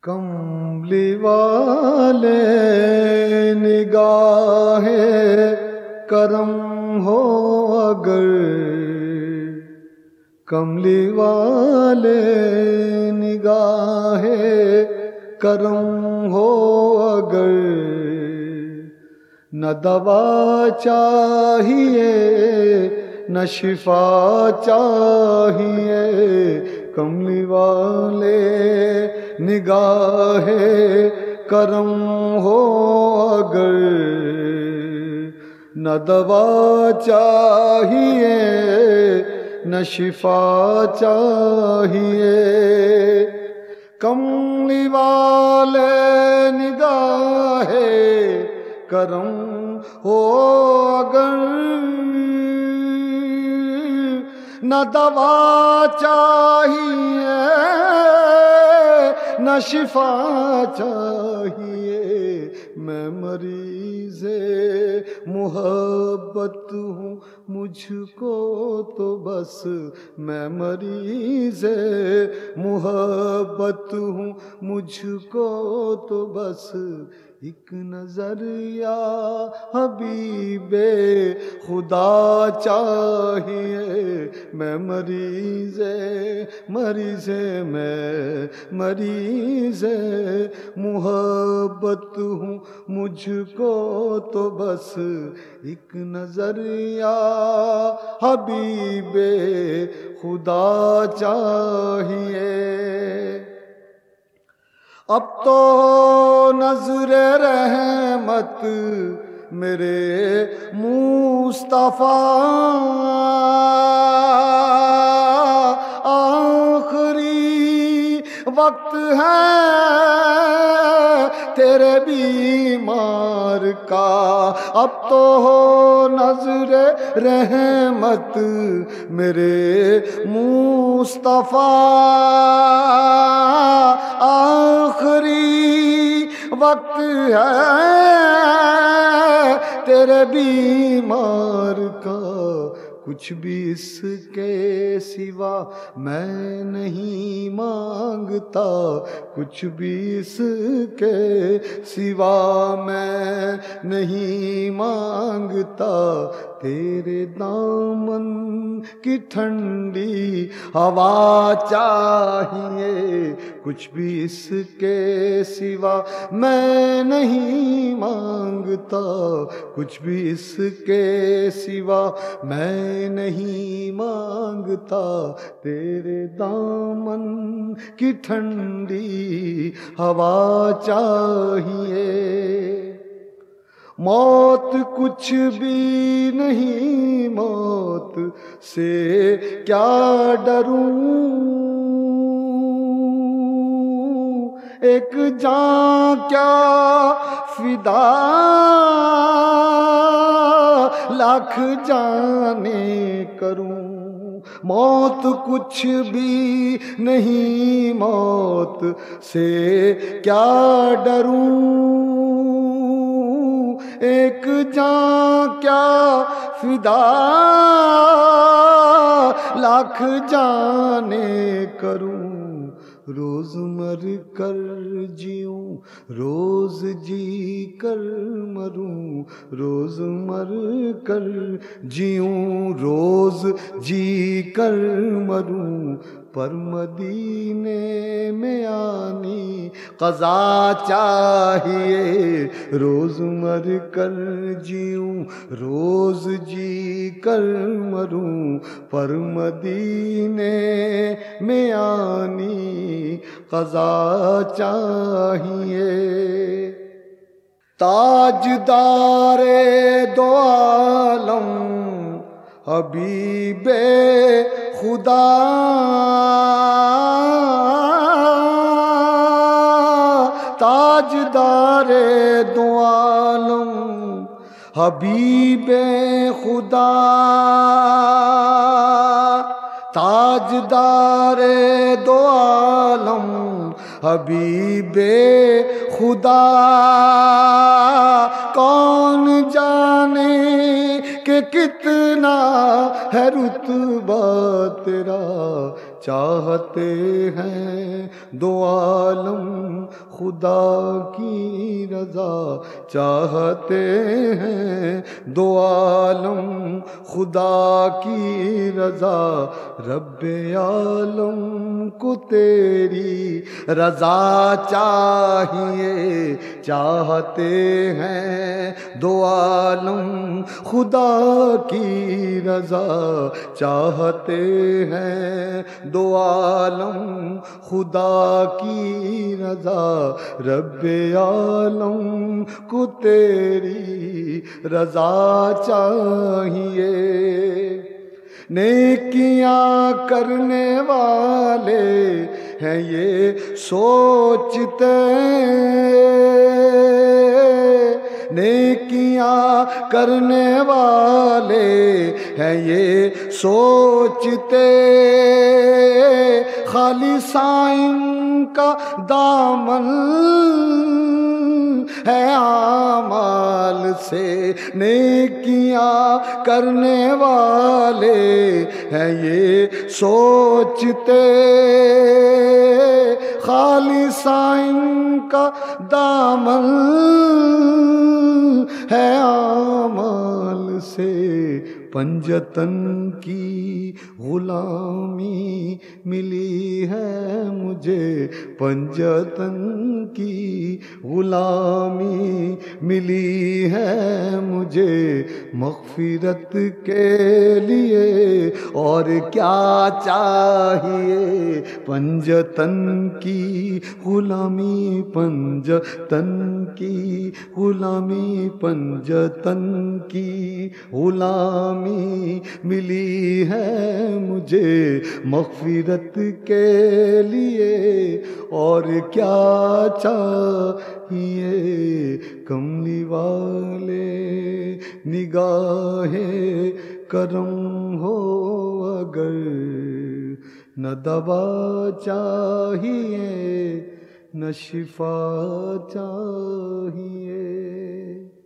کملی والے نگاہ کرم ہو اگر، کملی والے نگاہ کرم ہو اگر، نہ دوا چاہیے نہ شفا چاہیے، کملی والے نگاہ کرم ہو اگر، نہ دوا چاہیے نہ شفا چاہیے، کملی والے نگاہ کرم ہو اگر، نہ دوا چاہیے نہ شفا چاہیے، میں مریض محبت ہوں، مجھ کو تو بس میں مریض محبت ہوں، مجھ کو تو بس ایک نظر یا حبیب خدا چاہیے، میں مریض میں مریض محبت ہوں، مجھ کو تو بس ایک نظر یا حبیب خدا چاہیے۔ اب تو نظر رحمت میرے مصطفیٰ، آخری وقت ہے تیرے بیمار کا، اب تو ہو نظر رحمت میرے مصطفیٰ، آخری وقت ہے تیرے بیمار کا، کچھ بھی اس کے سوا میں نہیں مانگتا، کچھ بھی اس کے سوا میں نہیں مانگتا، تیرے دامن کی ٹھنڈی ہوا چاہیے، کچھ بھی اس کے سوا میں نہیں مانگتا، کچھ بھی اس کے سوا میں نہیں مانگتا، تیرے دامن کی ٹھنڈی ہوا چاہیے، موت کچھ بھی نہیں، موت سے کیا ڈروں، ایک جان کیا فدا لاکھ جانیں کروں، موت کچھ بھی نہیں، موت سے کیا ڈروں، ایک جان کیا فدا لاکھ جانیں کروں، روز مر کر جیوں روز جی کر مروں، روز مر کر جیوں روز جی کر مروں، پر مدینے میں آنی قضا چاہیے، روز مر کر جیوں روز جی کر مروں، پر مدینے میں آنی قضا چاہیے، تاجدار دو عالم حبیب خدا، تاجدار دو عالم حبیب خدا، تاجدار دو عالم حبیب خدا، کون جانے کہ کتنا ہے رتبہ تیرا، چاہتے ہیں دو عالم خدا کی رضا چاہتے ہیں دو عالم خدا کی رضا رب عالم کو تیری رضا چاہیے چاہتے ہیں دو عالم خدا کی رضا چاہتے ہیں دو عالم خدا کی رضا رب عالم کو تیری رضا چاہیے نیکیاں کرنے والے ہیں یہ سوچتے نیکیاں کرنے والے ہیں یہ سوچتے خالی سائن کا دامن ہے اعمال سے نیکیاں کرنے والے ہیں یہ سوچتے خالی سائن کا دامن ہے اعمال سے پنجتن کی غلامی ملی ہے مجھے پنجتن کی غلامی ملی ہے مجھے مغفرت کے لیے اور کیا چاہیے پنجتن کی غلامی پنجتن کی غلامی پنجتن کی غلامی ملی ہے مجھے مغفرت کے لیے اور کیا چاہیے کملی والے نگاہ کرم ہو اگر نہ دوا چاہیے نہ شفا چاہیے